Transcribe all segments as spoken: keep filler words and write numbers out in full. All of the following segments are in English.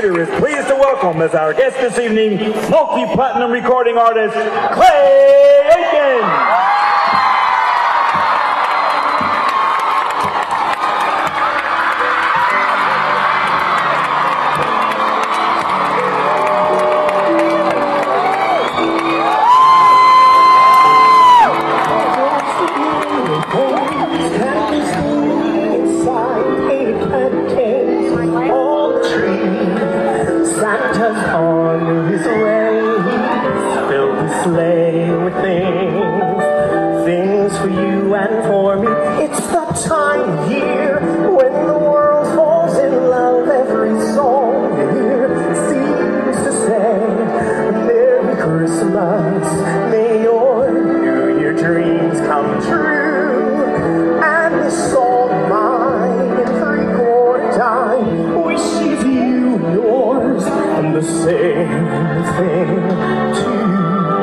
Theater is pleased to welcome as our guest this evening, multi-platinum recording artist, Clay Aiken. Santa's on his way, filled his sleigh with things, things for you and for me. It's that time of year when the world falls in love. Every song you hear seems to say, Merry Christmas, may your New Year dreams come true. And this song of mine in three-quarter time wishes you and yours and the same thing too.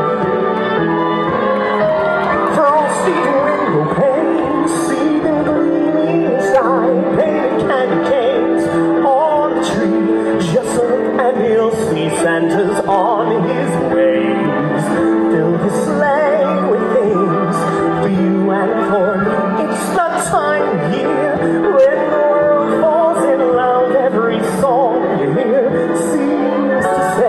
Frosty window panes, see them gleaming inside, painted candy canes on the tree. Just look and you'll see Santa's on his way. Fill his sleigh with things for you and for me. It's that time of year when the world falls in love. Every song you hear seems to say,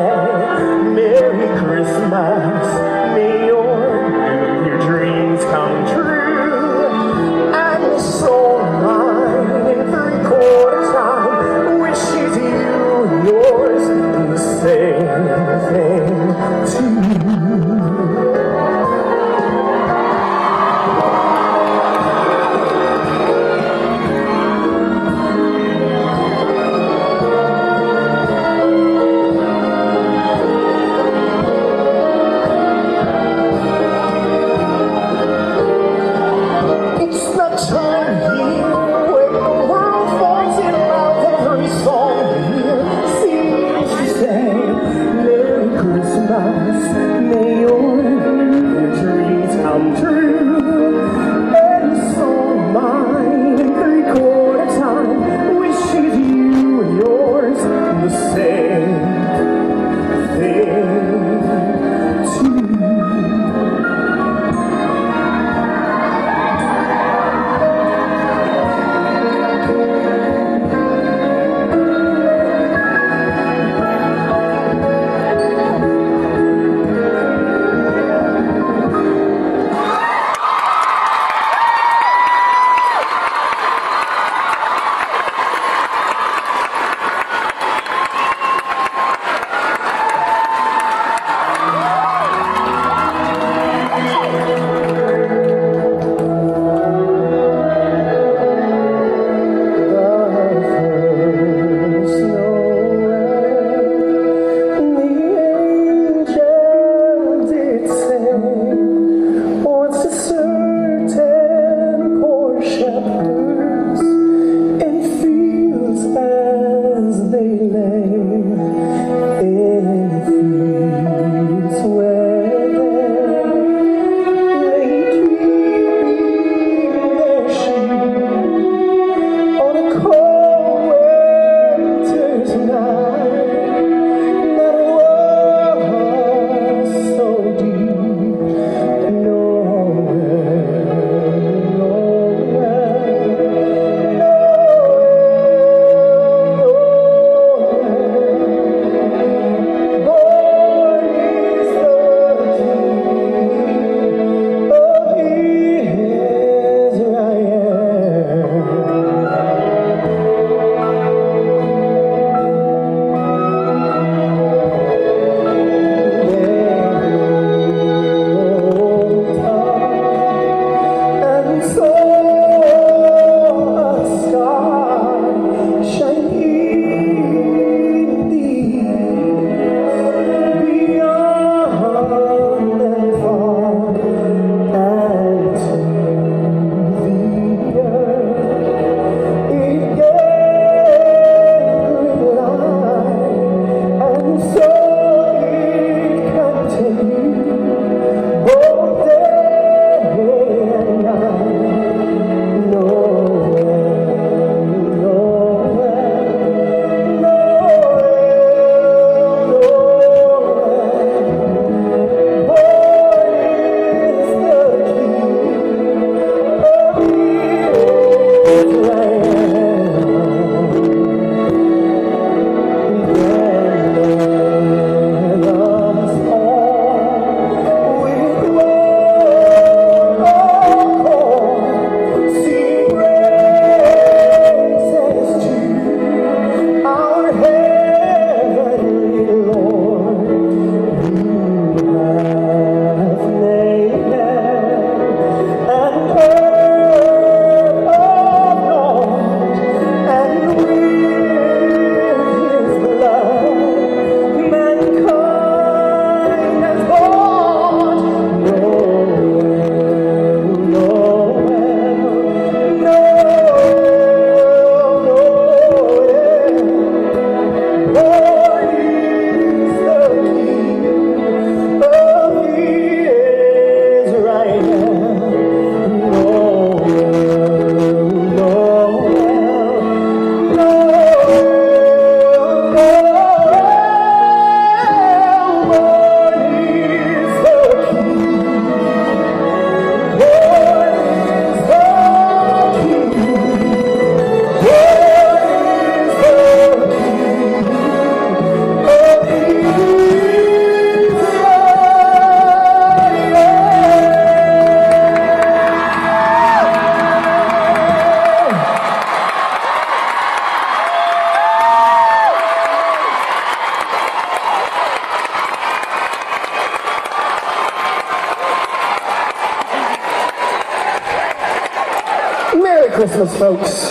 Christmas, folks.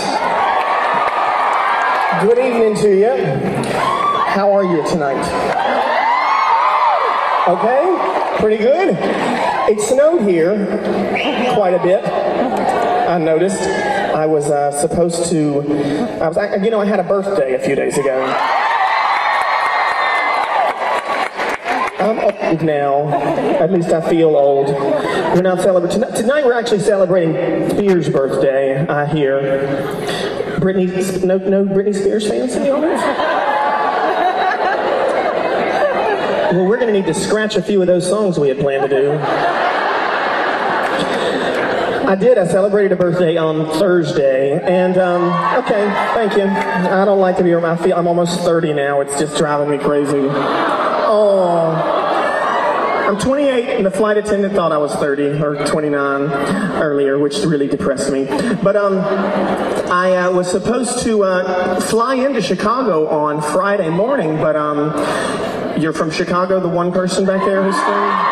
Good evening to you. How are you tonight? Okay, pretty good. It snowed here quite a bit. I noticed. I was uh, supposed to, I was, I, you know, I had a birthday a few days ago. I'm old now. At least I feel old. We're not celebrating. Tonight we're actually celebrating Spears' birthday, I hear. Britney, no, no Britney Spears fans in the audience? Well, we're going to need to scratch a few of those songs we had planned to do. I did. I celebrated a birthday on Thursday, and um, okay, thank you. I don't like to be around. I feel I'm almost thirty now. It's just driving me crazy. Oh, I'm twenty-eight, and the flight attendant thought I was thirty or twenty-nine earlier, which really depressed me. But um, I uh, was supposed to uh, fly into Chicago on Friday morning, but um, you're from Chicago, the one person back there who's from.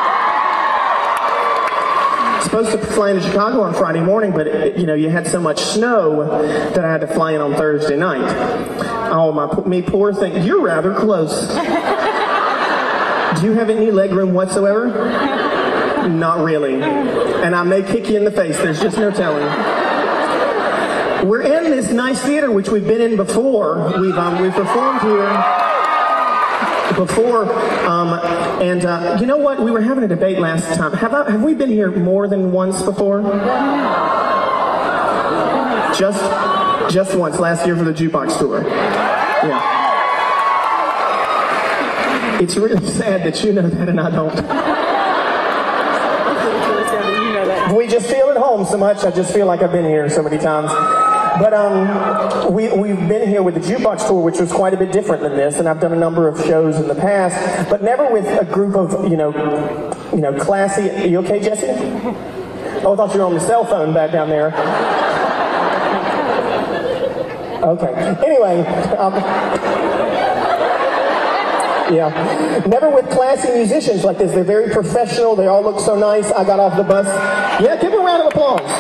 Supposed to fly into Chicago on Friday morning, but it, you know, you had so much snow that I had to fly in on Thursday night. Oh, my, me poor thing. You're rather close. Do you have any leg room whatsoever? Not really. And I may kick you in the face. There's just no telling. We're in this nice theater, which we've been in before. We've um, we've performed here before, um, and uh, you know what? We were having a debate last time. Have I, have we been here more than once before? Just, just once last year for the jukebox tour. Yeah. It's really sad that you know that and I don't. We just feel at home so much. I just feel like I've been here so many times. But um, we, we've been here with the Jukebox Tour, which was quite a bit different than this, and I've done a number of shows in the past, but never with a group of, you know, you know, classy. Are you okay, Jesse? Oh, I thought you were on the cell phone back down there. Okay. Anyway, um, yeah, never with classy musicians like this. They're very professional. They all look so nice. I got off the bus. Yeah, give them a round of applause.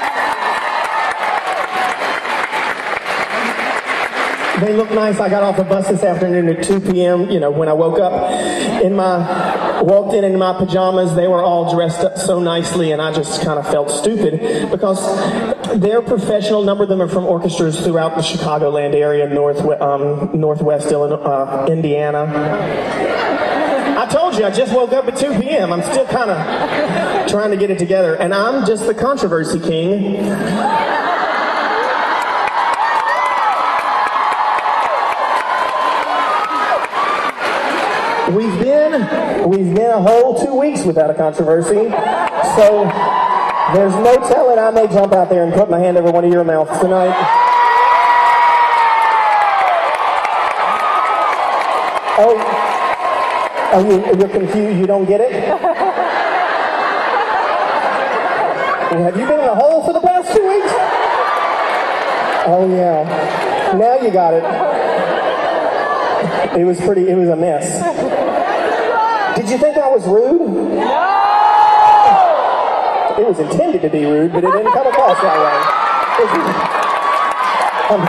They look nice. I got off the bus this afternoon at two p.m. You know, when I woke up, in my walked in in my pajamas. They were all dressed up so nicely, and I just kind of felt stupid because they're professional. A number of them are from orchestras throughout the Chicagoland area, north um, northwest Illinois, uh, Indiana. I told you I just woke up at two p.m. I'm still kind of trying to get it together, and I'm just the controversy king. We've been, we've been a whole two weeks without a controversy, so there's no telling. I may jump out there and put my hand over one of your mouths tonight. Oh, oh, you, you're confused. You don't get it? Well, have you been in a hole for the past two weeks? Oh yeah. Now you got it. It was pretty. It was a mess. Did you think I was rude? No! It was intended to be rude, but it didn't come across that way. um,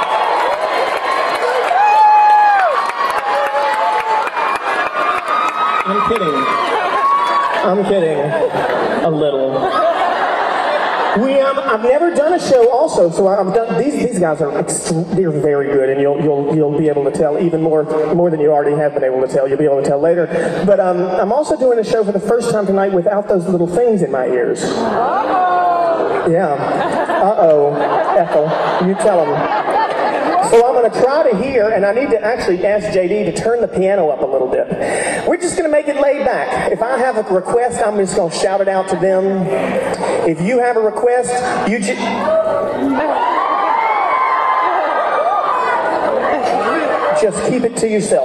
I'm kidding. I'm kidding. A little. We um, I've never done a show also, so I've done these. These guys are extre- they're very good, and you'll you'll you'll be able to tell even more more than you already have been able to tell. You'll be able to tell later. But um, I'm also doing a show for the first time tonight without those little things in my ears. Yeah. Uh oh, Ethel, you tell them. So I'm going to try to hear, and I need to actually ask J D to turn the piano up a little bit. We're just going to make it laid back. If I have a request, I'm just going to shout it out to them. If you have a request, you just... Just keep it to yourself.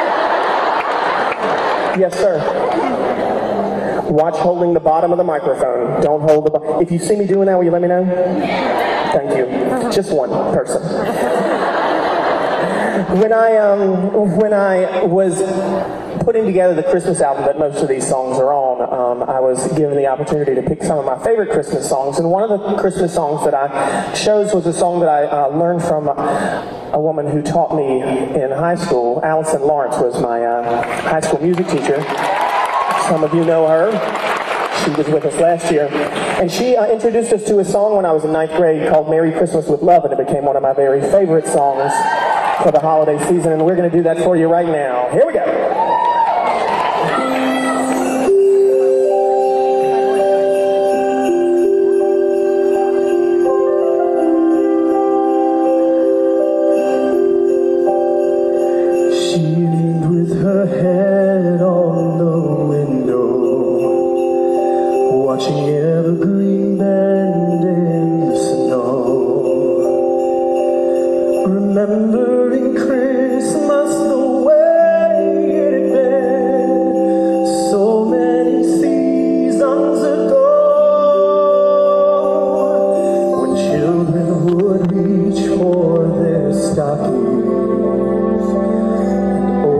Yes, sir. Watch holding the bottom of the microphone. Don't hold the... Bo- if you see me doing that, will you let me know? Thank you. Just one person. when I um when I was putting together the Christmas album that most of these songs are on, um, I was given the opportunity to pick some of my favorite Christmas songs, and one of the Christmas songs that I chose was a song that I uh, learned from a, a woman who taught me in high school. Allison Lawrence was my uh, high school music teacher. Some of you know her. She was with us last year. And she uh, introduced us to a song when I was in ninth grade called Merry Christmas with Love, and it became one of my very favorite songs for the holiday season, and we're going to do that for you right now. Here we go. Remembering Christmas the way it had been so many seasons ago, when children would reach for their stockings and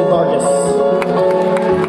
Ethel Vargas.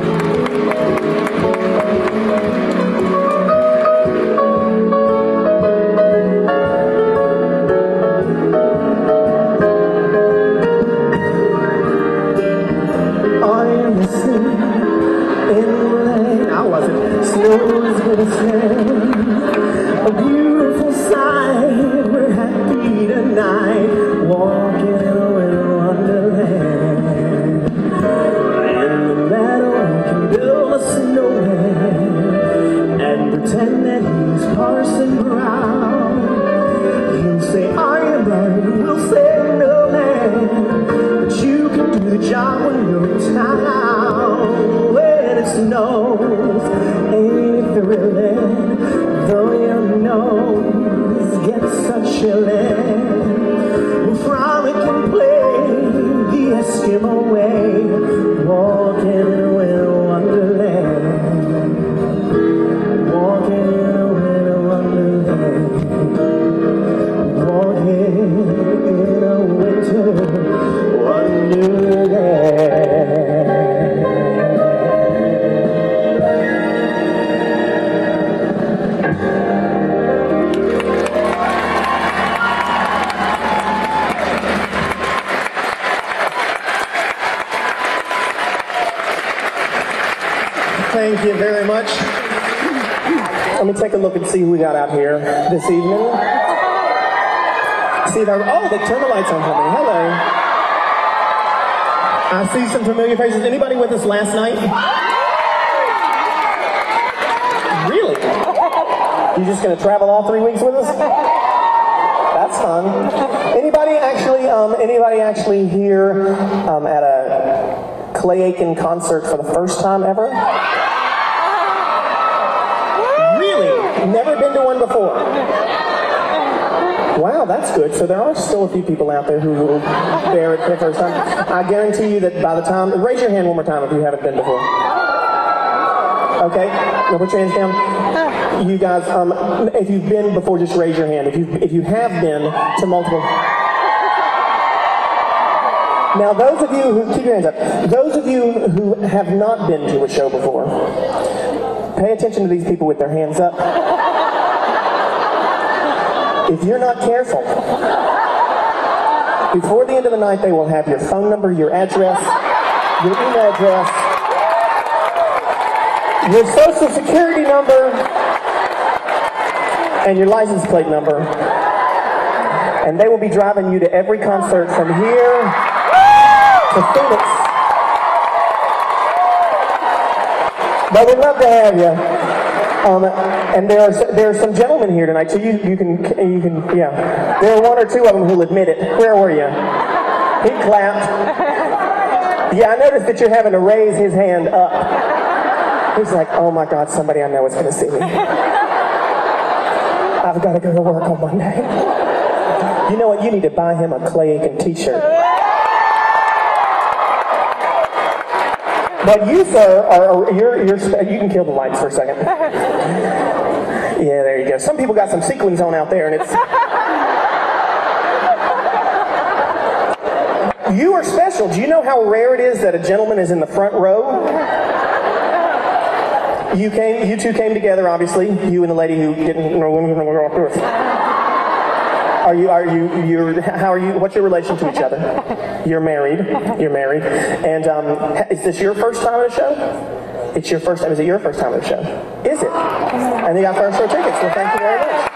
I'm listening in the rain. How was it? Snow's gonna fall. A beautiful sight. We're happy tonight. Walking in Wonderland. In the meadow, we can build a snowman and pretend that he's Parson Brown. He'll say, I am Brian. We'll say, no man. But you can do the job when you're in town. When it snows, ain't thrilling, though your nose gets so chilling. We'll frolic and play the Eskimo way, walking in a winter wonderland. Walking in a winter wonderland. Walking in a winter wonderland. Thank you very much. Let me take a look and see who we got out here this evening. See if I, oh, they turned the lights on for me. Hello. I see some familiar faces. Anybody with us last night? Really? You just gonna travel all three weeks with us? That's fun. Anybody actually, um, anybody actually here um, at a Clay Aiken concert for the first time ever? Never been to one before. Wow, that's good. So there are still a few people out there who will bear it for the first time. I guarantee you that by the time, raise your hand one more time if you haven't been before. Okay, now put your hands down. You guys, um, if you've been before, just raise your hand. If you if you have been to multiple. Now, those of you who keep your hands up. Those of you who have not been to a show before, pay attention to these people with their hands up. If you're not careful, before the end of the night, they will have your phone number, your address, your email address, your social security number, and your license plate number. And they will be driving you to every concert from here to Phoenix. But we'd love to have you. Um, and there are there are some gentlemen here tonight, so you you can you can yeah. There are one or two of them who'll admit it. Where were you? He clapped. Yeah, I noticed that you're having to raise his hand up. He's like, oh my God, somebody I know is going to see me. I've got to go to work on Monday. You know what? You need to buy him a Clay Aiken t-shirt. But you, sir, are, are you're, you're, you can kill the lights for a second. Yeah, there you go. Some people got some sequins on out there, and it's... You are special. Do you know how rare it is that a gentleman is in the front row? You came, you two came together, obviously. You and the lady who didn't know women were off earth. Are you, are you, you're, how are you, what's your relation to each other? You're married, you're married. And um, is this your first time at a show? It's your first time, is it your first time at a show? Is it? And you got first row tickets, well thank you very much.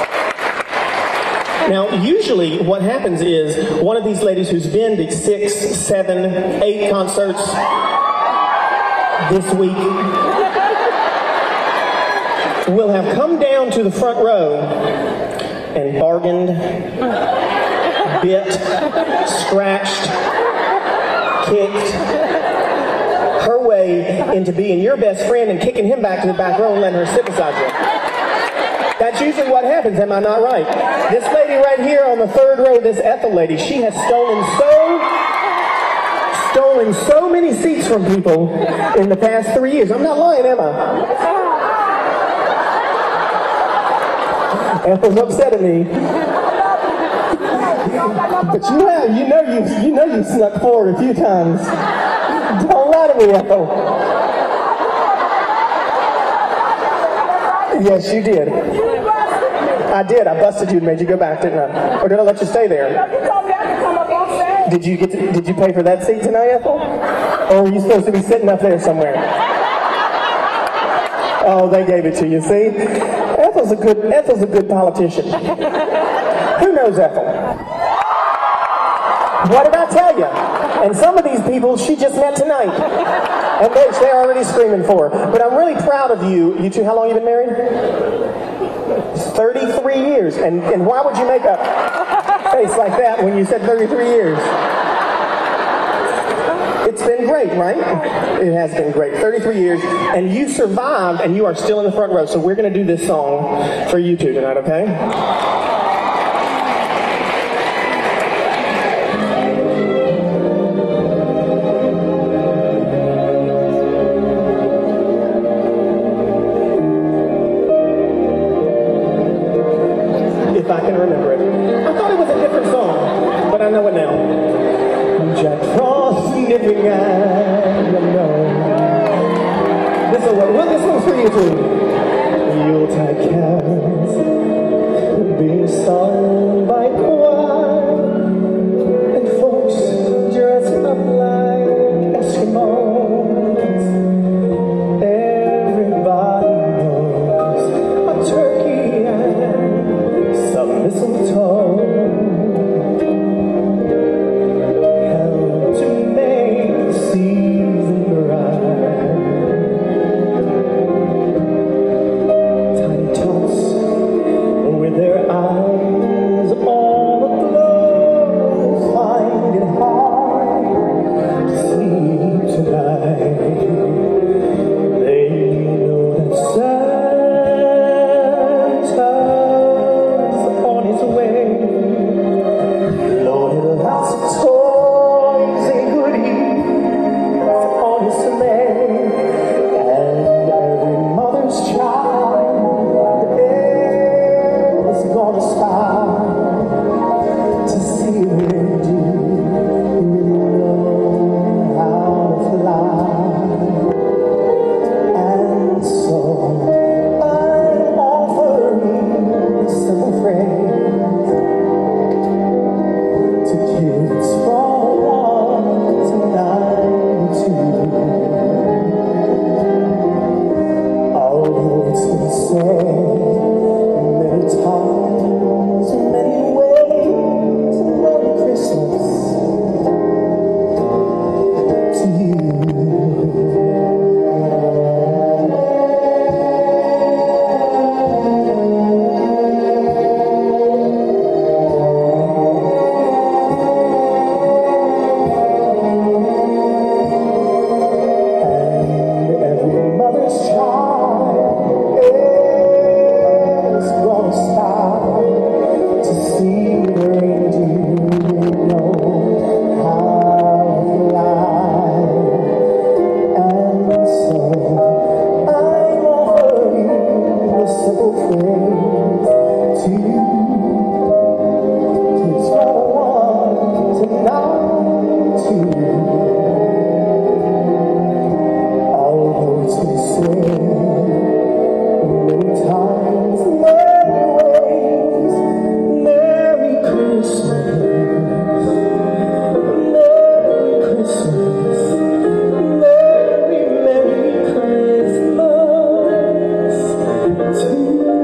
Now, usually what happens is one of these ladies who's been to six, seven, eight concerts this week will have come down to the front row and bargained, bit, scratched, kicked her way into being your best friend and kicking him back to the back row and letting her sit beside you. That's usually what happens, am I not right? This lady right here on the third row, this Ethel lady, she has stolen so, stolen so many seats from people in the past three years. I'm not lying, am I? Ethel's upset at me. But you have, you know you, you know you snuck forward a few times. we, Ethel? Yes, you did. I did. I busted you and made you go back, didn't I? Or did I let you stay there? No, you told me I could come up on stage. Did you get? To, did you pay for that seat tonight, Ethel? Or were you supposed to be sitting up there somewhere? Oh, they gave it to you. See, Ethel's a good. Ethel's a good politician. Who knows Ethel? What did I tell you? And some of these people she just met tonight, and they, they're already screaming for her. But I'm really proud of you. You two, how long you been married? thirty-three years. And and why would you make a face like that when you said thirty-three years? It's been great, right? It has been great. thirty-three years, and you survived, and you are still in the front row. So we're going to do this song for you two tonight, okay? If I can remember it. I thought it was a different song, but I know it now. Jack Frost nipping at the nose. This is what, well, this one's for you too. Yuletide carols being sung by choir, and folks dressed up like Eskimos. Everybody knows a turkey and some mistletoe help to make the season bright. Tiny tots with their eyes all aglow find it hard to sleep tonight. They know that Santa's on his way, loaded lots of toys and goodies on his sleigh, and every mother's child is gonna stop to see him do know how to fly. And so I'm offering this simple phrase to kids from one to ninety-two. Although it's been said many times, many ways, Merry Christmas to you. And every mother's child is gonna stop to see the reindeer know how to fly. And so I'm offering this simple phrase to you. Kids from one to ninety-two. Although it's been said many times, many ways, Merry Christmas, Merry Christmas, Merry, Merry Christmas to you.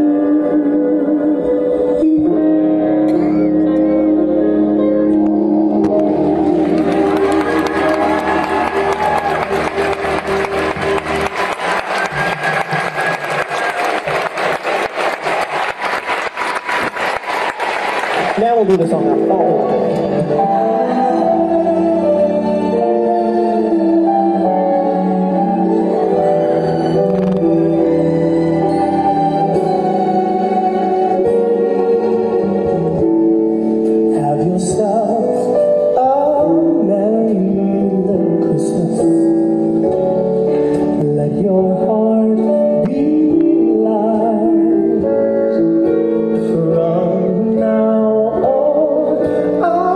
Now we'll do this on our phone. Have yourself a merry little Christmas. Let your heart be light. From now on,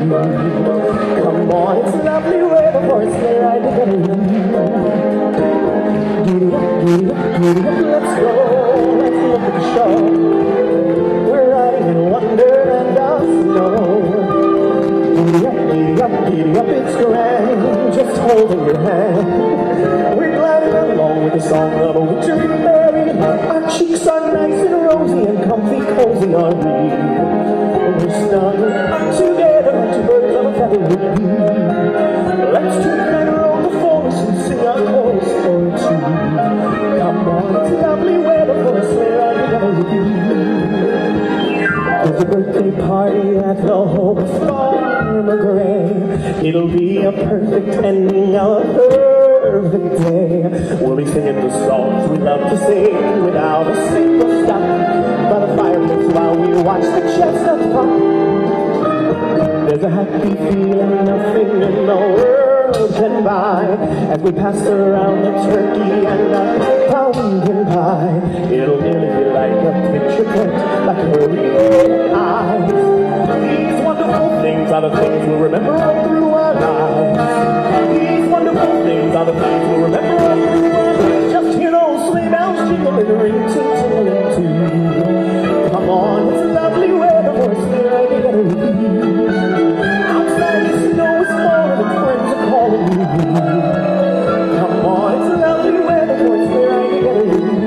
Come on, it's lovely weather for a sleigh ride together with you. Giddy up, giddy up, giddy up, let's go, let's look at the show. We're riding in wonderland of snow. Giddy up, giddy up, giddy up, it's grand, just holding your hand. We're gliding along with the song of a wintry merry. Our cheeks are nice and rosy and comfy, cozy are we. We're snuggled up together like two birds of a feather would be. Let's take and roll the forest and sing our chorus for two. Come on, it's lovely weather for a sleigh ride together with you. There's a birthday party at the home of Farmer Gray. It'll be a perfect ending of a perfect day. We'll be singing the songs we love to sing without a single stop. By the fireplace while we watch the chestnuts pop. There's a happy feeling nothing in the world can buy as we pass around the turkey and the pumpkin pie. It'll nearly be like a picture print, like her real eyes. These wonderful things are the things we'll remember all through our lives. These wonderful things are the things we'll remember all through our lives. Just hear those sleigh bells jingling, ring, ting, tingling too. Come on, it's lovely weather for a sleigh ride together with you. Outside the snow is falling and friends are calling you. Come on, it's lovely weather for a sleigh ride together with you.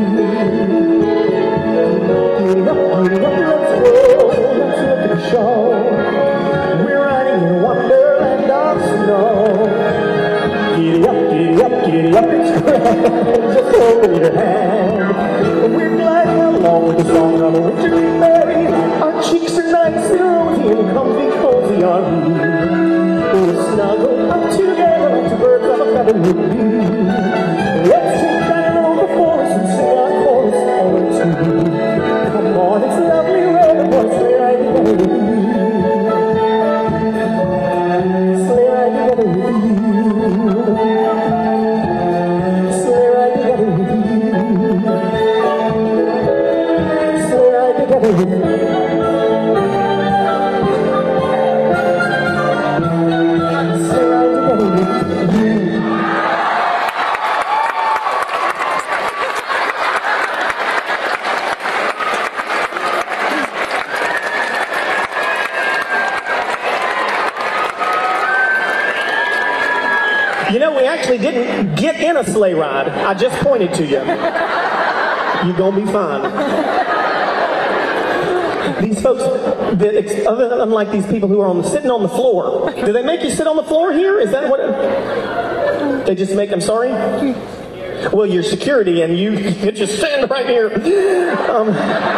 Giddy up, giddy up, let's go, let's look at the show. We're riding in wonderland of snow. Giddy up, giddy up, giddy up, it's grand, just hold your hand. We're gliding along with the song of a wintry merry. Our cheeks are nice and rosy and comfy, cozy are we. We're snuggled up together like two birds of a feather would be. Let's take down over the forest and sing our chorus for two. Come on, it's lovely weather for a sleigh ride together with you. Sleigh ride together with you. Sleigh ride together with you. Sleigh ride together with you. Sleigh ride together with you. You know, we actually didn't get in a sleigh ride. I just pointed to you. You're gonna be fine. These folks, that, unlike these people who are on the, sitting on the floor, do they make you sit on the floor here? Is that what? It, they just make. I'm sorry. Well, you're security, and you, you just stand right here. Um,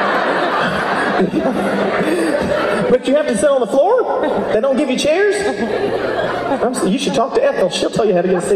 but you have to sit on the floor? They don't give you chairs? I'm, you should talk to Ethel. She'll tell you how to get a seat.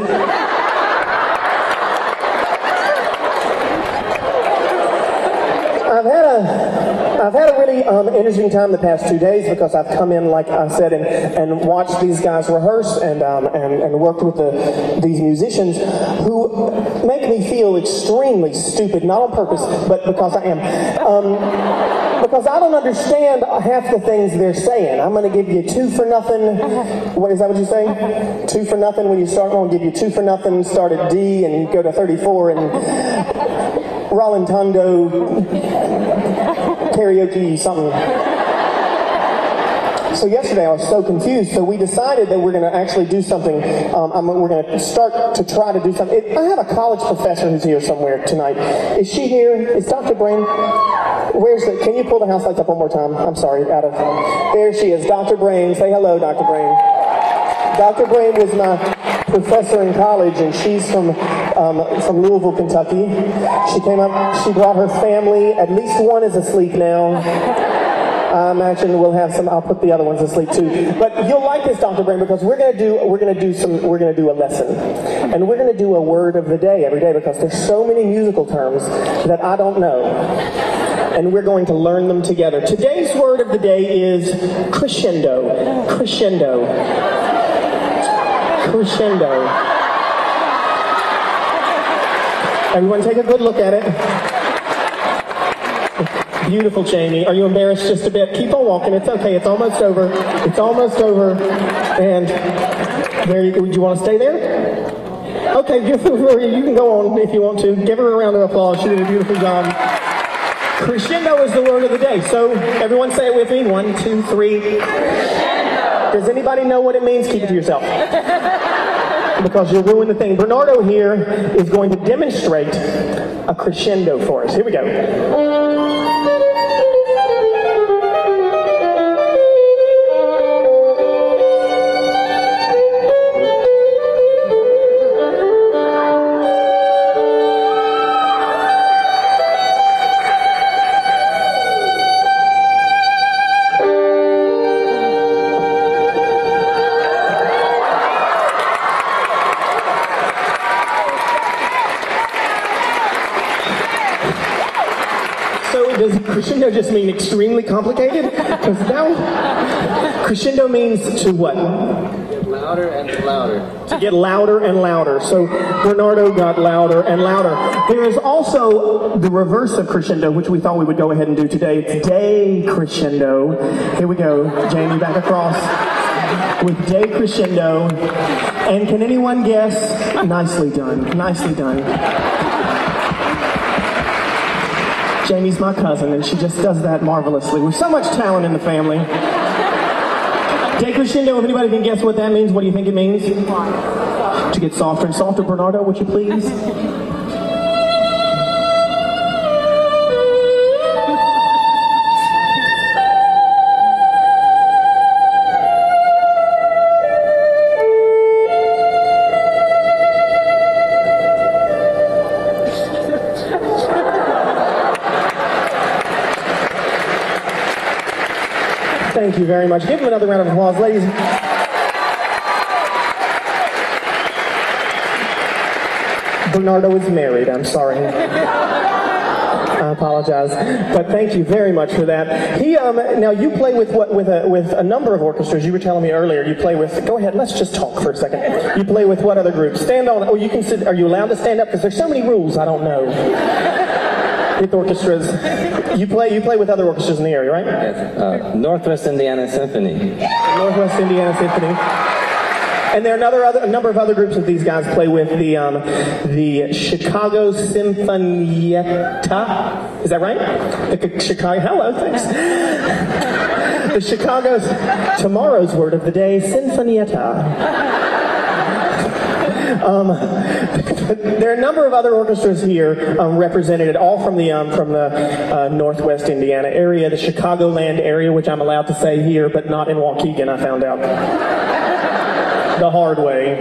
I've had a I've had a really um, interesting time the past two days because I've come in, like I said, and, and watched these guys rehearse and um, and, and worked with the, these musicians who make me feel extremely stupid, not on purpose, but because I am. Um, because I don't understand half the things they're saying. I'm going to give you two for nothing. What is that what you say? Two for nothing when you start. I'm going to give you two for nothing, start at D and go to thirty-four and Rollintondo karaoke something. So yesterday I was so confused, so we decided that we're going to actually do something. Um, I'm, we're going to start to try to do something. It, I have a college professor who's here somewhere tonight. Is she here? Is Doctor Brain? Where's the, can you pull the house lights up one more time? I'm sorry, out of, there she is, Doctor Brain. Say hello, Doctor Brain. Doctor Brain was my professor in college, and she's from um, from Louisville, Kentucky. She came up, she brought her family. At least one is asleep now. I imagine we'll have some. I'll put the other ones asleep too. But you'll like this, Doctor Brain, because we're gonna do we're gonna do some we're gonna do a lesson, and we're gonna do a word of the day every day because there's so many musical terms that I don't know, and we're going to learn them together. Today's word of the day is crescendo. Crescendo. Crescendo. Everyone, take a good look at it. Beautiful, Jamie. Are you embarrassed just a bit? Keep on walking. It's okay. It's almost over. It's almost over. And there you go. Do you want to stay there? Okay, you can go on if you want to. Give her a round of applause. She did a beautiful job. Crescendo is the word of the day. So everyone say it with me. One, two, three. Crescendo. Does anybody know what it means? Keep it to yourself. Because you'll ruin the thing. Bernardo here is going to demonstrate a crescendo for us. Here we go. Does crescendo just mean extremely complicated? Because now, crescendo means to what? Louder and louder. To get louder and louder. So Bernardo got louder and louder. There is also the reverse of crescendo, which we thought we would go ahead and do today. It's decrescendo. Here we go. Jamie, back across with decrescendo. And can anyone guess? Nicely done. Nicely done. Jamie's my cousin, and she just does that marvelously. With so much talent in the family. Decrescendo, if anybody can guess what that means, what do you think it means? To get softer and softer. Bernardo, would you please? Thank you very much. Give him another round of applause, ladies. Bernardo is married. I'm sorry. I apologize, but thank you very much for that. He um now you play with what with a with a number of orchestras. You were telling me earlier. You play with. Go ahead. Let's just talk for a second. You play with what other groups? Stand on. Oh, you can sit. Are you allowed to stand up? Because there's so many rules. I don't know. With orchestras, you play you play with other orchestras in the area, right? Yes. Uh, Northwest Indiana Symphony. Northwest Indiana Symphony. And there are another, other, a number of other groups that these guys play with. The um, the Chicago Sinfonietta. Is that right? The Chicago. Hello, thanks. The Chicago's tomorrow's word of the day, Sinfonietta. Um, there are a number of other orchestras here um, represented, all from the um, from the uh, Northwest Indiana area, the Chicagoland area, which I'm allowed to say here, but not in Waukegan. I found out the hard way.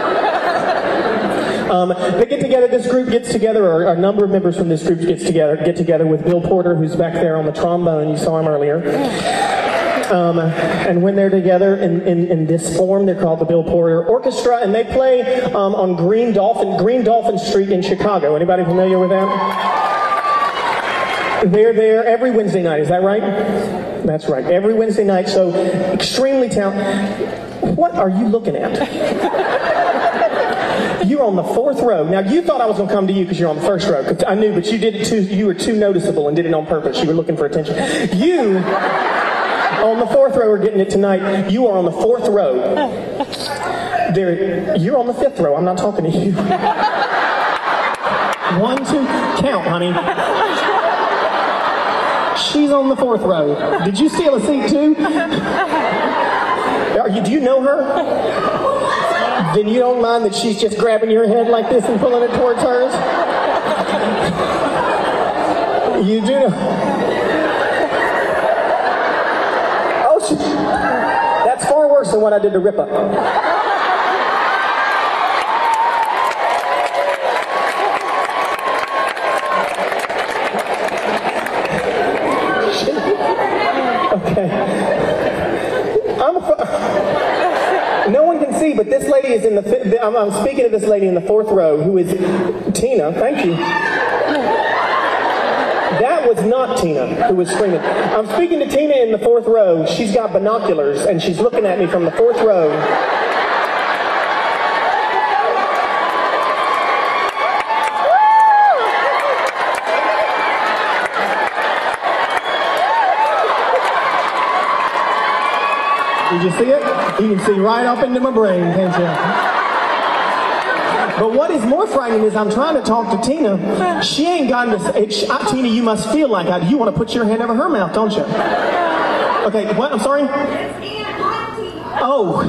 Um, they get together. This group gets together, or a number of members from this group gets together. Get together with Bill Porter, who's back there on the trombone. You saw him earlier. Um, and when they're together in, in, in this form, they're called the Bill Porter Orchestra, and they play um, on Green Dolphin, Green Dolphin Street in Chicago. Anybody familiar with that? They're there every Wednesday night. Is that right? That's right. Every Wednesday night. So extremely talented. What are you looking at? You're on the fourth row. Now, you thought I was going to come to you because you're on the first row. 'Cause I knew, but you did it too. You were too noticeable and did it on purpose. You were looking for attention. You, on the fourth row, are getting it tonight. You are on the fourth row. There, you're on the fifth row. I'm not talking to you. One, two, count, honey. She's on the fourth row. Did you steal a seat too? Are you, do you know her? Then you don't mind that she's just grabbing your head like this and pulling it towards hers? You do know. Oh, she, that's far worse than what I did to Ripa. Okay. I'm a, no one can see, but this lady is in the, I'm, I'm speaking to this lady in the fourth row, who is Tina. Thank you. That was not Tina who was screaming. I'm speaking to Tina in the fourth row. She's got binoculars, and she's looking at me from the fourth row. Did you see it? You can see right up into my brain, can't you? But what is more frightening is I'm trying to talk to Tina. She ain't gotten this. It, she, uh, Tina, you must feel like I. You want to put your hand over her mouth, don't you? Okay, what? I'm sorry? Oh.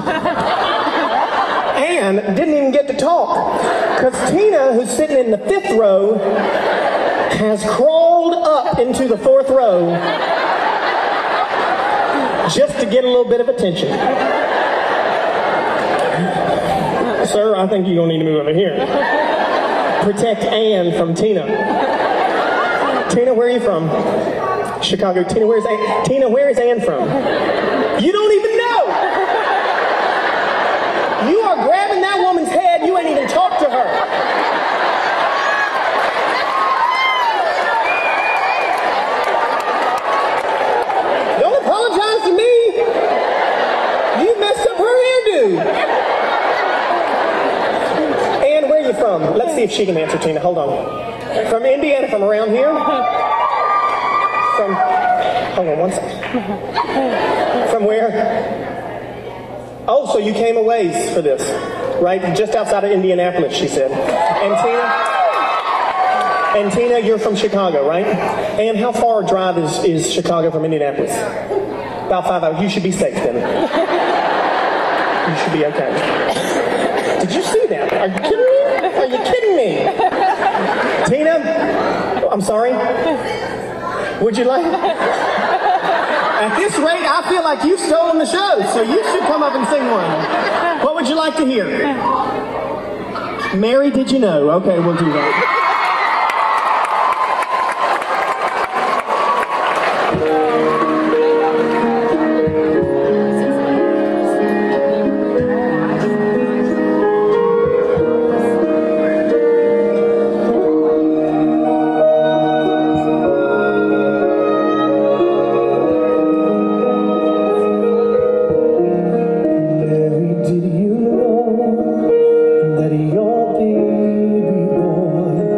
Ann didn't even get to talk. Because Tina, who's sitting in the fifth row, has crawled up into the fourth row just to get a little bit of attention. Sir, I think you're going to need to move over here. Protect Ann from Tina. Tina, where are you from? Chicago. Tina, where's Ann? Tina, where is Ann from? You don't even know! You are grabbing that woman's head, you ain't even talked to her. Don't apologize to me. You messed up her hairdo. Ann, where are you from? Let's see if she can answer, Tina. Hold on. From Indiana, from around here? From, hold on one second. From where? Oh, so you came a ways for this, right? Just outside of Indianapolis, she said. And Tina? And Tina, you're from Chicago, right? And how far a drive is, is Chicago from Indianapolis? About five hours. You should be safe then. You should be okay. Did you see that? Are you kidding me? Are you kidding me? Tina, I'm sorry. Would you like... At this rate, I feel like you've stolen the show, so you should come up and sing one. What would you like to hear? Mary, did you know? Okay, we'll do that. Did you know that your baby boy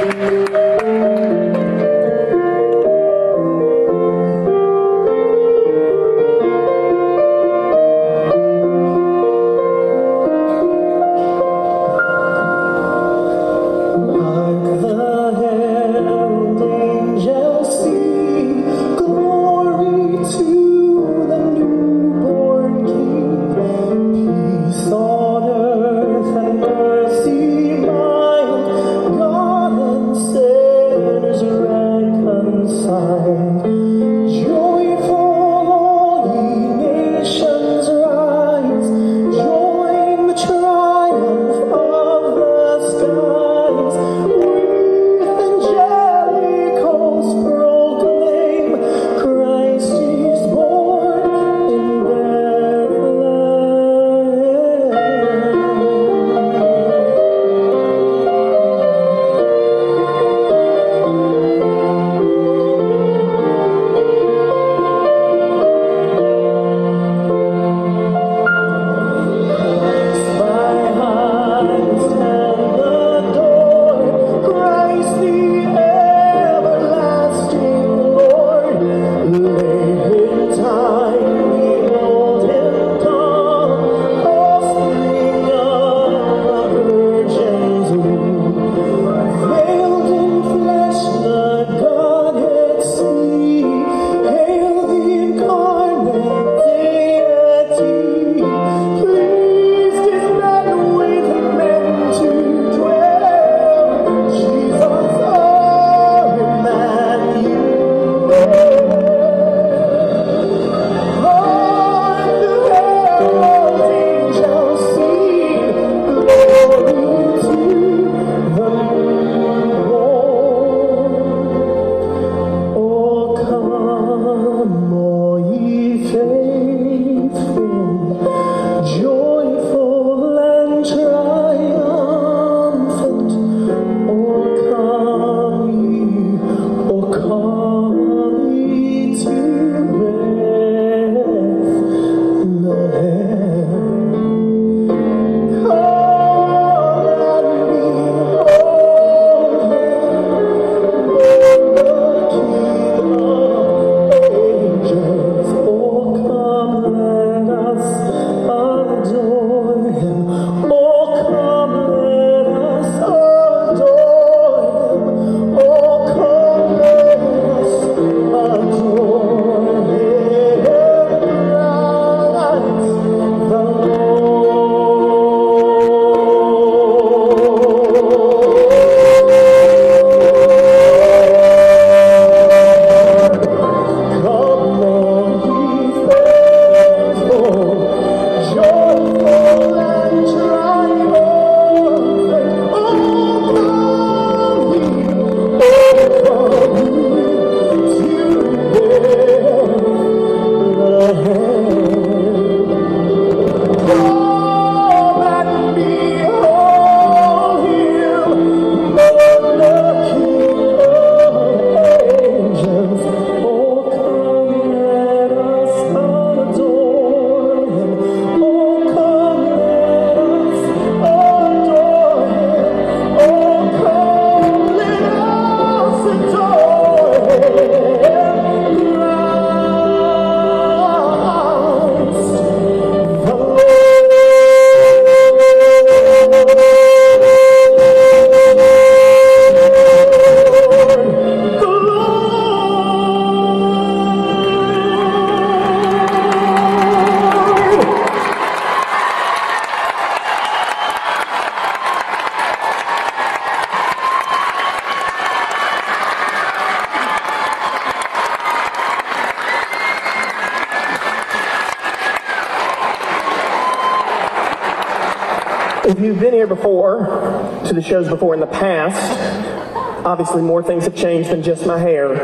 If you've been here before, to the shows before in the past, obviously more things have changed than just my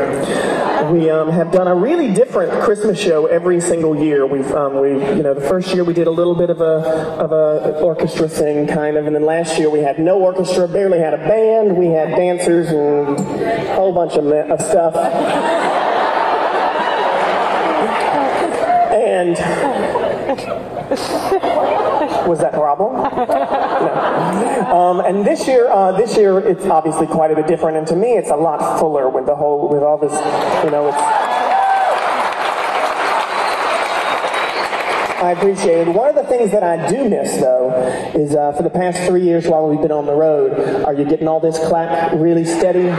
hair. We um, have done a really different Christmas show every single year. We've, um, we, you know, the first year we did a little bit of a of a orchestra sing kind of, and then last year we had no orchestra, barely had a band. We had dancers and a whole bunch of, of stuff. And Was that a problem? No. Um, and this year, uh, this year it's obviously quite a bit different, and to me, it's a lot fuller with the whole, with all this, you know, it's. I appreciate it. One of the things that I do miss, though, is uh, for the past three years while we've been on the road, are you getting all this clap really steady?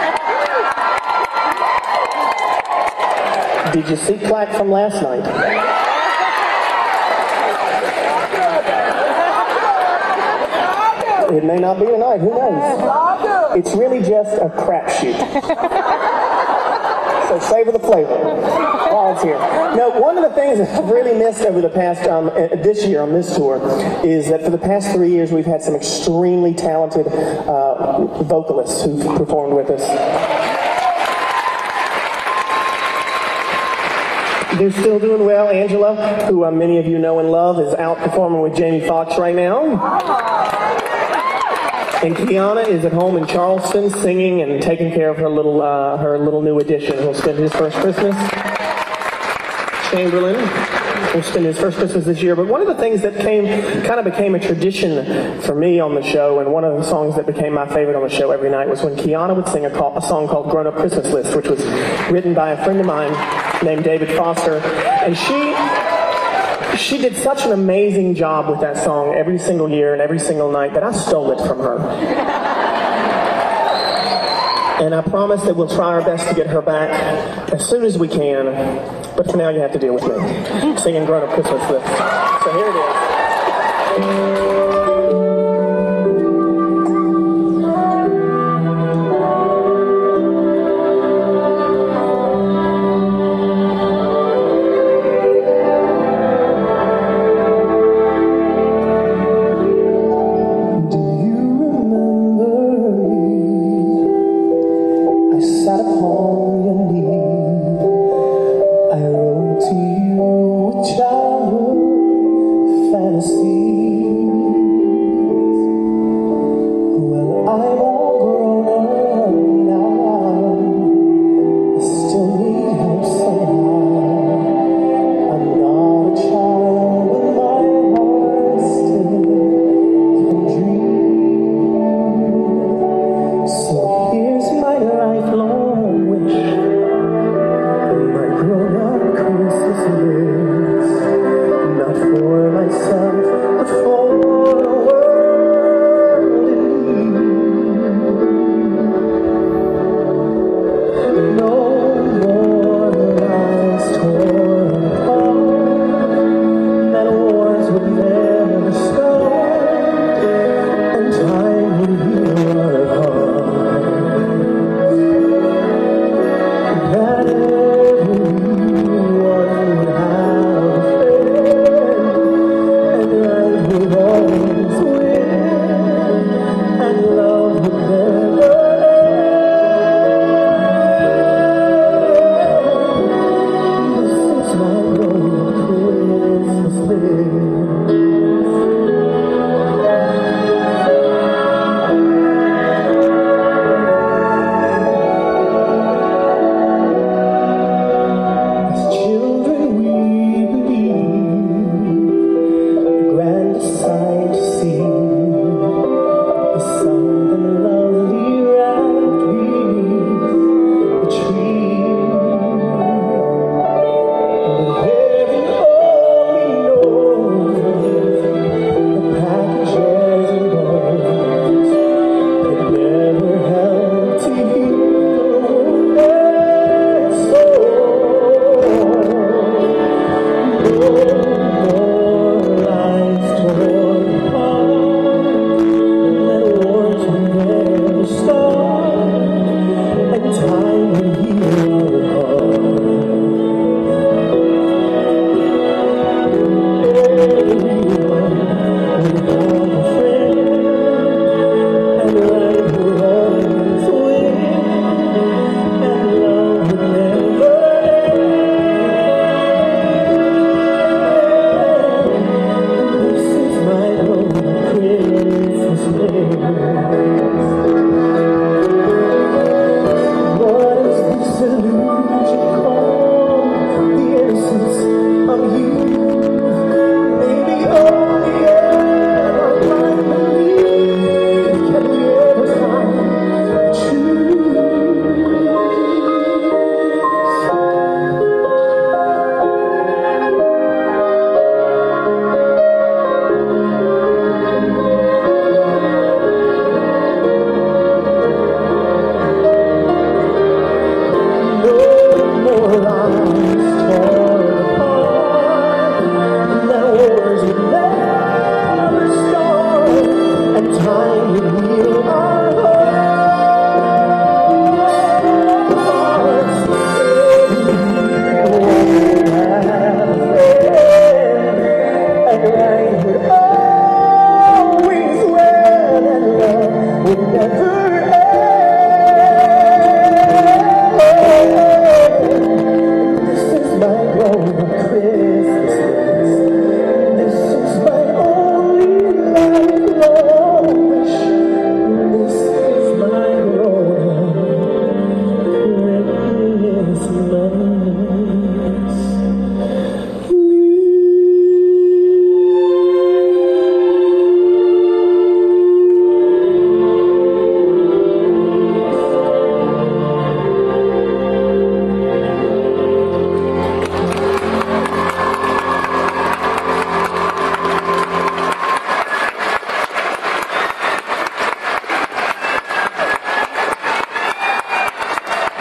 Did you see clap from last night? It may not be tonight, who knows? It's really just a crapshoot. So savor the flavor while it's here. No, one of the things that I've really missed over the past, um, this year on this tour, is that for the past three years we've had some extremely talented uh, vocalists who've performed with us. They're still doing well. Angela, who uh, many of you know and love, is out performing with Jamie Foxx right now. And Kiana is at home in Charleston singing and taking care of her little uh, her little new addition. He'll spend his first Christmas. Chamberlain will spend his first Christmas this year. But one of the things that came kind of became a tradition for me on the show, and one of the songs that became my favorite on the show every night, was when Kiana would sing a, call, a song called Grown Up Christmas List, which was written by a friend of mine named David Foster. And she... She did such an amazing job with that song every single year and every single night that I stole it from her. And I promise that we'll try our best to get her back as soon as we can. But for now, you have to deal with me singing Grown Up Christmas List. So here it is. Childhood fantasy.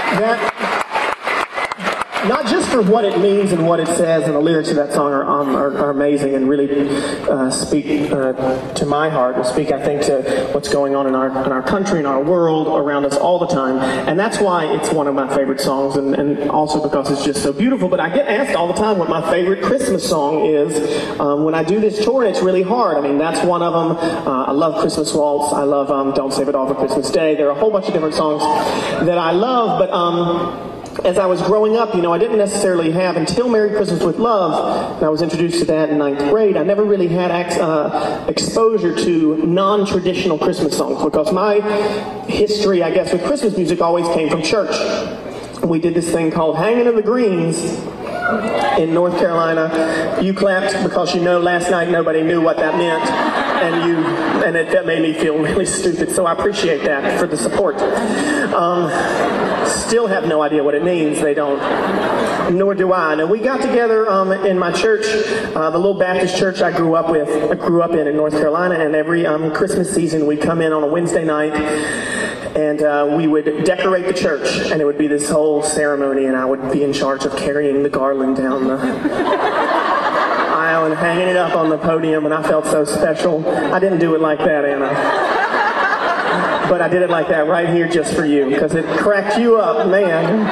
That, not just for what it means and what it says, and the lyrics of that song are, um, are, are amazing and really uh, speak uh, to my heart and speak, I think, to what's going on in our in our country, in our world, around us all the time. And that's why it's one of my favorite songs, and, and also because it's just so beautiful. But I get asked all the time what my favorite Christmas song is um, when I do this tour, and it's really hard. I mean, that's one of them. Uh, I love Christmas Waltz. I love um, Don't Save It All for Christmas Day. There are a whole bunch of different songs that I love, but um, as I was growing up, you know, I didn't necessarily have, until Merry Christmas with Love, and I was introduced to that in ninth grade, I never really had uh, exposure to non-traditional Christmas songs, because my history, I guess, with Christmas music always came from church. We did this thing called Hanging in the Greens in North Carolina. You clapped because you know last night nobody knew what that meant, and you, and it, that made me feel really stupid, so I appreciate that for the support. Um, still have no idea what it means. They don't, nor do I. And we got together um, in my church, uh, the little Baptist church I grew up with, I grew up in in North Carolina, and every um, Christmas season we'd come in on a Wednesday night, and uh, we would decorate the church, and it would be this whole ceremony, and I would be in charge of carrying the garland down the aisle and hanging it up on the podium, and I felt so special. I didn't do it like that, Anna. But I did it like that right here just for you, because it cracked you up, man.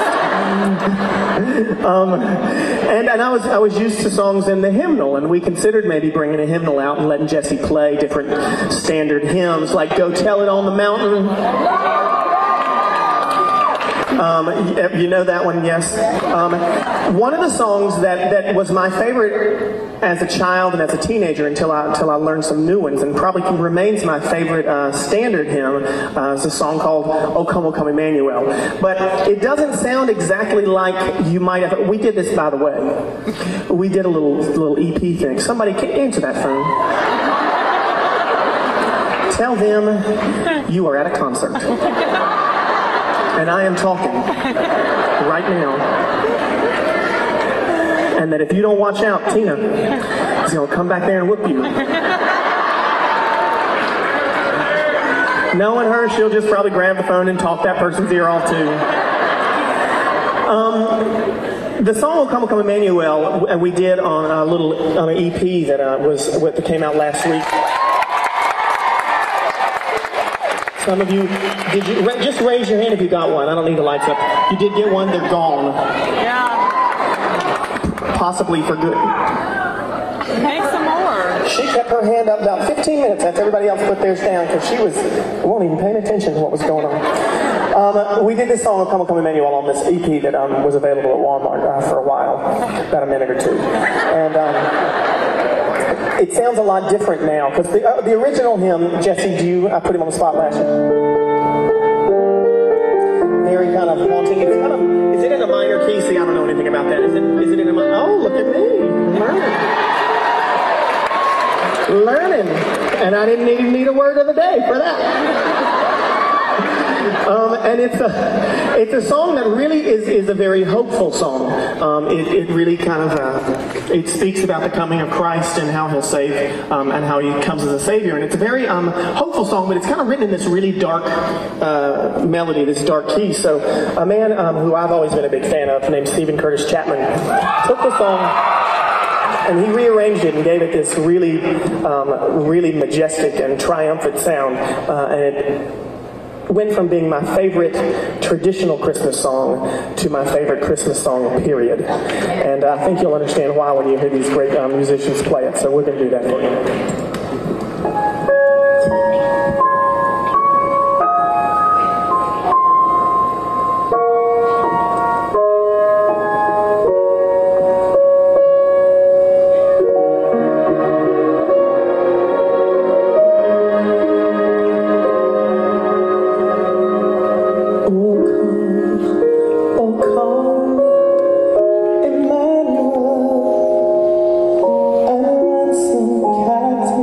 um, and and I was I was used to songs in the hymnal, and we considered maybe bringing a hymnal out and letting Jesse play different standard hymns, like Go Tell It on the Mountain. Um, you know that one, yes. Um, one of the songs that, that was my favorite as a child and as a teenager until I until I learned some new ones, and probably remains my favorite uh, standard hymn, uh, is a song called "O Come, O Come, Emmanuel." But it doesn't sound exactly like you might have. We did this, by the way. We did a little little E P thing. Somebody can answer that phone. Tell them you are at a concert. And I am talking right now. And that if you don't watch out, Tina is going to come back there and whoop you. Knowing her, she'll just probably grab the phone and talk that person's ear off too. Um, the song "O Come, O Come, Emmanuel" we did on a little on an E P that uh, was that came out last week. Some of you, did you, just raise your hand if you got one. I don't need the lights up. You did get one, they're gone. Yeah. Possibly for good. Make some more. She kept her hand up about fifteen minutes after everybody else put theirs down, because she was, wasn't even paying attention to what was going on. Um, we did this song, "O Come, O Come, Emmanuel," on this E P that um, was available at Walmart uh, for a while, about a minute or two. And um, it sounds a lot different now, because the, uh, the original hymn, Jesse, do you, I put him on the spot last year. Very kind of haunting. It's kind of, is it in a minor key? See, I don't know anything about that. Is it, is it in a minor? Oh, look at me. Learning. Learning. And I didn't even need a word of the day for that. Um, and it's a it's a song that really is, is a very hopeful song. Um, it, it really kind of uh, it speaks about the coming of Christ and how he'll save um, and how he comes as a savior. And it's a very um, hopeful song, but it's kind of written in this really dark uh, melody, this dark key. So a man um, who I've always been a big fan of, named Stephen Curtis Chapman, took the song and he rearranged it and gave it this really um, really majestic and triumphant sound. Uh, and it went from being my favorite traditional Christmas song to my favorite Christmas song, period. And I think you'll understand why when you hear these great um, musicians play it. So we're going to do that for you. Emmanuel, and ransom captive.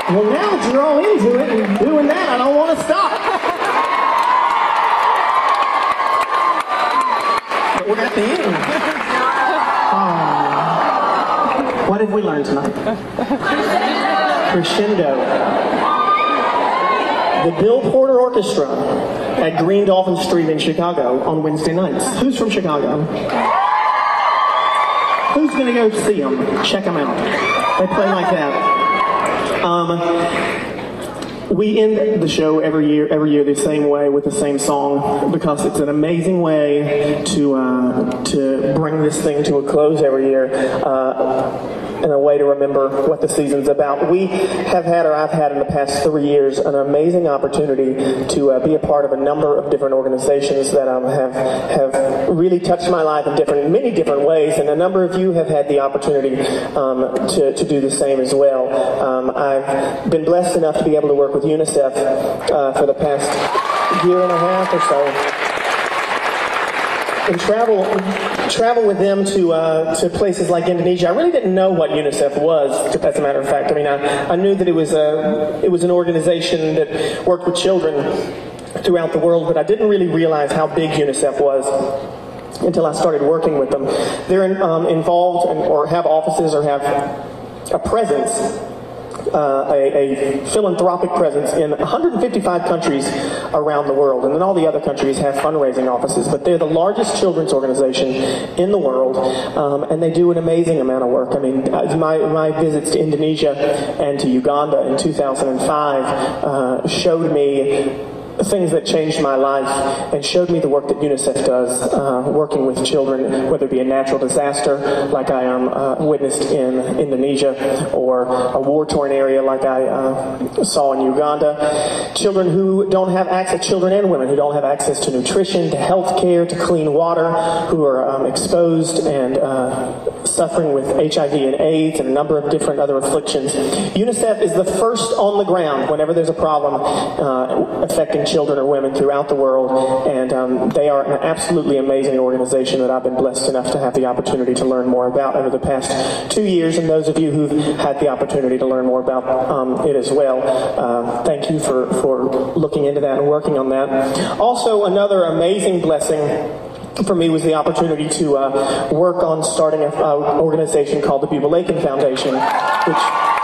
Well, now that you're all into it and doing that, I don't want to stop. But we're at the end. Oh. What have we learned tonight? Crescendo. The Bill Porter Orchestra at Green Dolphin Street in Chicago on Wednesday nights. Who's from Chicago? Who's going to go see them? Check them out. They play like that. Um, we end the show every year, every year the same way with the same song because it's an amazing way to uh, to bring this thing to a close every year. Uh, and a way to remember what the season's about. We have had, or I've had in the past three years, an amazing opportunity to uh, be a part of a number of different organizations that um, have have really touched my life in different, many different ways, and a number of you have had the opportunity um, to, to do the same as well. Um, I've been blessed enough to be able to work with UNICEF uh, for the past year and a half or so. And travel, travel with them to uh, to places like Indonesia. I really didn't know what UNICEF was, as a matter of fact. I mean, I, I knew that it was a it was an organization that worked with children throughout the world, but I didn't really realize how big UNICEF was until I started working with them. They're in, um, involved in, or have offices or have a presence. Uh, a, a philanthropic presence in one hundred fifty-five countries around the world, and then all the other countries have fundraising offices, but they're the largest children's organization in the world, um, and they do an amazing amount of work. I mean, my, my visits to Indonesia and to Uganda in two thousand five uh, showed me things that changed my life and showed me the work that UNICEF does, uh, working with children, whether it be a natural disaster like I um, uh, witnessed in Indonesia, or a war-torn area like I uh, saw in Uganda. Children who don't have access, children and women who don't have access to nutrition, to health care, to clean water, who are um, exposed and uh, suffering with H I V and AIDS and a number of different other afflictions. UNICEF is the first on the ground whenever there's a problem uh, affecting children or women throughout the world, and um, they are an absolutely amazing organization that I've been blessed enough to have the opportunity to learn more about over the past two years, and those of you who've had the opportunity to learn more about um, it as well, uh, thank you for, for looking into that and working on that. Also, another amazing blessing for me was the opportunity to uh, work on starting an organization called the Beulah Lakin Foundation, which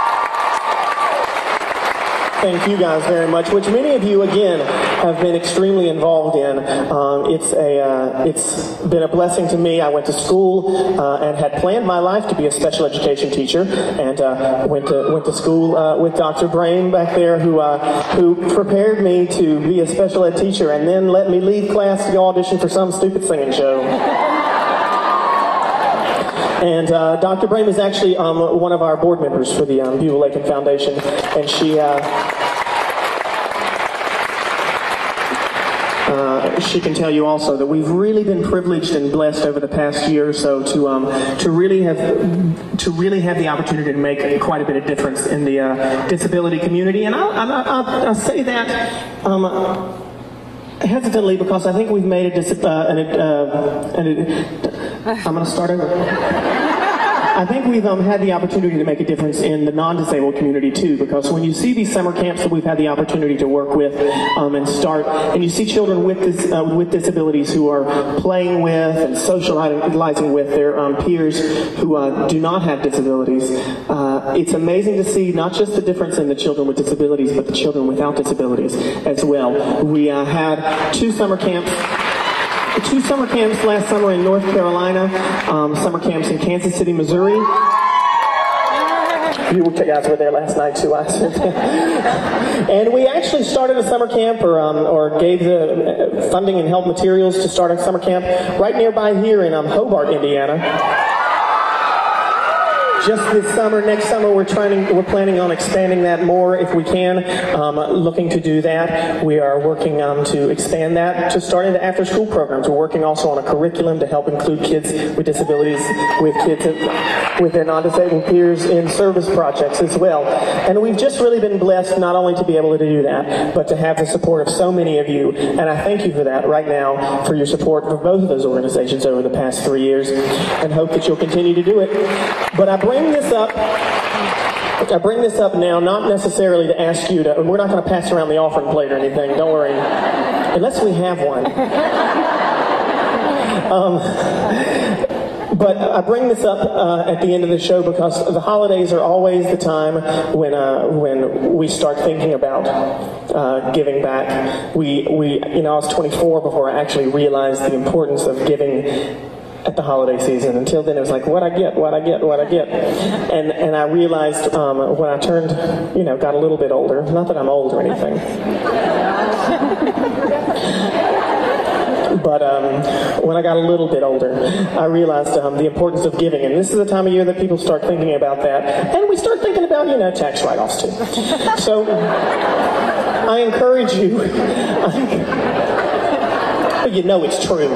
thank you guys very much, which many of you, again, have been extremely involved in. Um, it's a, uh, it's been a blessing to me. I went to school uh, and had planned my life to be a special education teacher, and uh, went to went to school uh, with Doctor Brain back there, who uh, who prepared me to be a special ed teacher, and then let me leave class to go audition for some stupid singing show. And uh, Doctor Brame is actually um, one of our board members for the um, Beulah Lakin Foundation, and she uh, uh, she can tell you also that we've really been privileged and blessed over the past year or so to um, to really have to really have the opportunity to make quite a bit of difference in the uh, disability community, and I'll, I'll, I'll, I'll say that. Um, hesitantly, because I think we've made a dis- uh, an, uh, an, I'm going to start over. I think we've um, had the opportunity to make a difference in the non-disabled community too, because when you see these summer camps that we've had the opportunity to work with um, and start, and you see children with this, uh, with disabilities who are playing with and socializing with their um, peers who uh, do not have disabilities, uh, it's amazing to see not just the difference in the children with disabilities, but the children without disabilities as well. We uh, had two summer camps Two summer camps last summer in North Carolina, um, summer camps in Kansas City, Missouri. You guys were there last night too, I said. And we actually started a summer camp, or um, or gave the funding and help materials to start a summer camp right nearby here in um, Hobart, Indiana. Just this summer, next summer, we're trying. We're planning on expanding that more if we can. Um, looking to do that. We are working um, to expand that to start into after-school programs. We're working also on a curriculum to help include kids with disabilities, with kids with their non-disabled peers in service projects as well. And we've just really been blessed not only to be able to do that, but to have the support of so many of you. And I thank you for that right now, for your support for both of those organizations over the past three years, and hope that you'll continue to do it. But I bring this up I bring this up now not necessarily to ask you to, we're not going to pass around the offering plate or anything, don't worry, unless we have one. Um, but I bring this up uh, at the end of the show because the holidays are always the time when uh, when we start thinking about uh, giving back. We, we, you know, I was twenty-four before I actually realized the importance of giving at the holiday season. Until then, it was like, what I get, what I get, what I get. And and I realized um, when I turned, you know, got a little bit older, not that I'm old or anything, but um, when I got a little bit older, I realized um, the importance of giving. And this is the time of year that people start thinking about that. And we start thinking about, you know, tax write-offs too. So I encourage you, but you know it's true.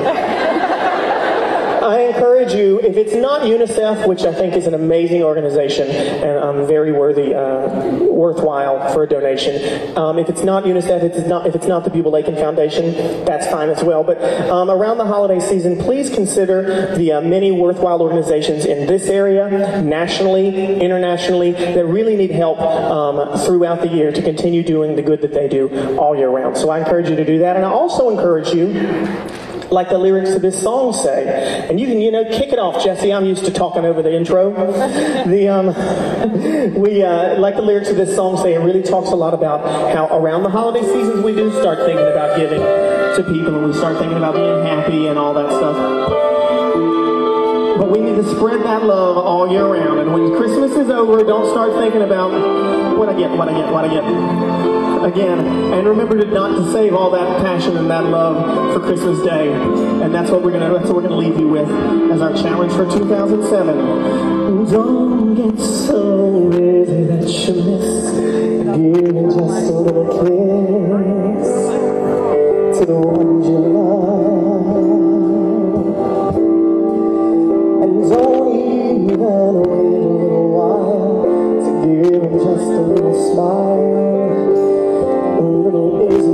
I encourage you, if it's not UNICEF, which I think is an amazing organization and um, very worthy, uh, worthwhile for a donation. Um, if it's not UNICEF, if it's not, if it's not the Buble Lakin Foundation, that's fine as well. But um, around the holiday season, please consider the uh, many worthwhile organizations in this area, nationally, internationally, that really need help um, throughout the year to continue doing the good that they do all year round. So I encourage you to do that, and I also encourage you, like the lyrics to this song say. And you can, you know, kick it off, Jesse. I'm used to talking over the intro. The um, we uh, like the lyrics of this song say. It really talks a lot about how around the holiday seasons we do start thinking about giving to people, and we start thinking about being happy and all that stuff. But we need to spread that love all year round. And when Christmas is over, don't start thinking about what I get, what I get, what I get. Again, and remember to not to save all that passion and that love for Christmas Day, and that's what we're gonna that's what we're gonna leave you with as our challenge for two thousand seven. Don't get so busy that you miss giving just a little kiss to the ones you love, and don't even wait a little while to give them just a little smile. Is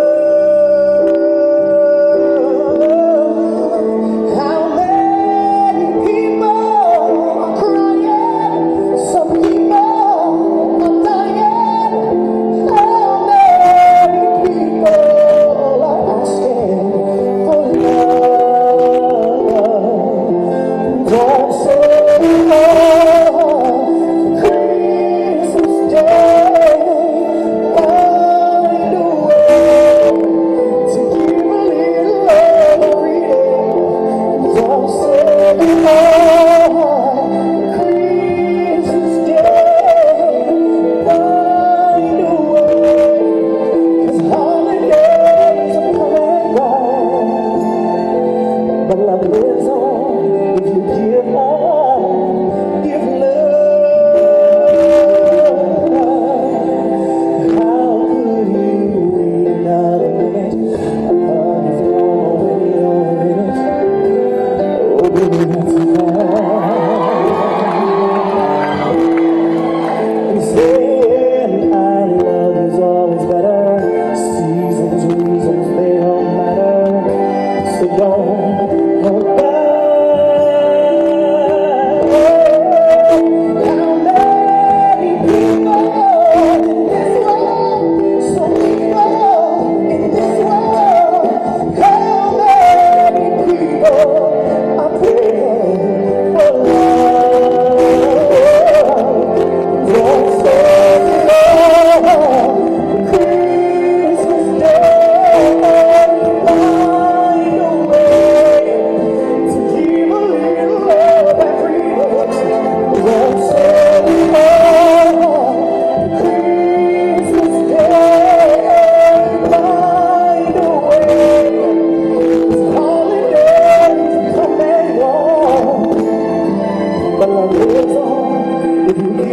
enough. How many people are crying? Some people are dying. How many people are asking for love? Don't say no. Christmas Day. But love lives on if you